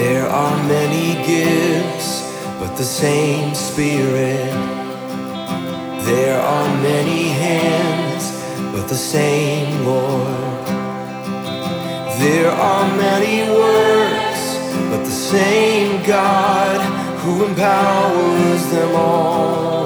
There are many gifts, but the same Spirit. There are many hands, but the same Lord. There are many works, but the same God who empowers them all.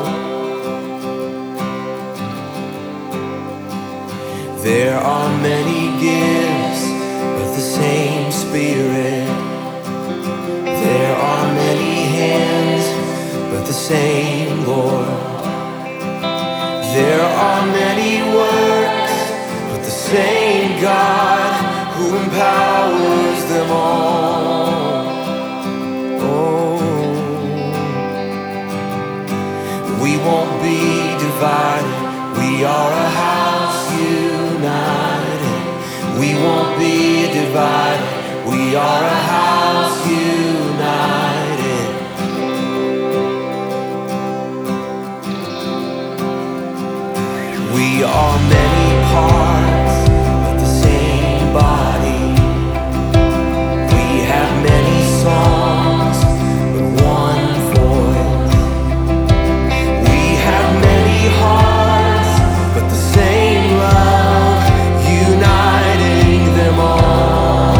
There are many gifts, but the same Spirit. There are many hands, but the same Lord. There are many works, but the same God who empowers them all. Oh, we won't be divided. We are a house united. We won't be divided. We are a house united. We are many parts, but the same body. We have many songs, but one voice. We have many hearts, but the same love uniting them all.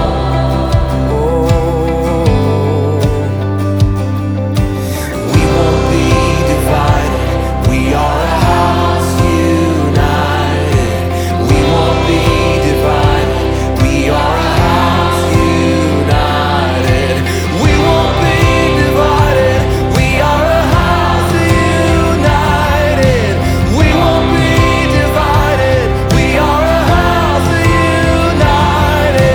Oh, we won't be divided. We are a house united. We won't be divided. We are a house united. We won't be divided. We are a house united. We won't be divided. We are a house united.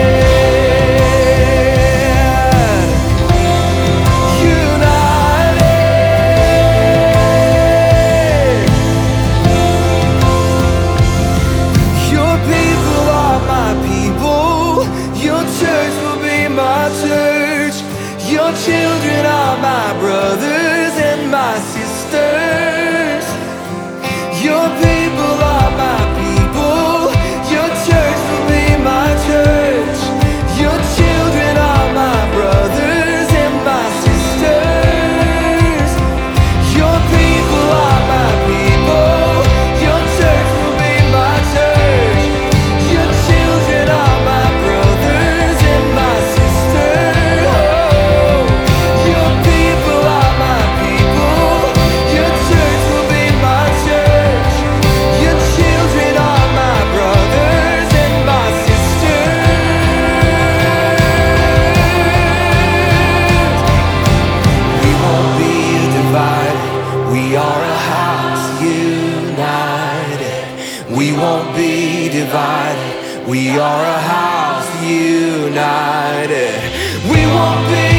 Your people are my people. Your church will be my church. Your children are my brothers and my sisters. Your people are my people. Your church will be my church. Your children are my brothers and my sisters. Your people are my people. Your church will be my church. Your children are my brothers and my sisters. Oh, your people are my people. Your church will be my church. Your children are my brothers and my sisters. We won't be divided. We are a house united. We won't be divided. We are a house united. We won't be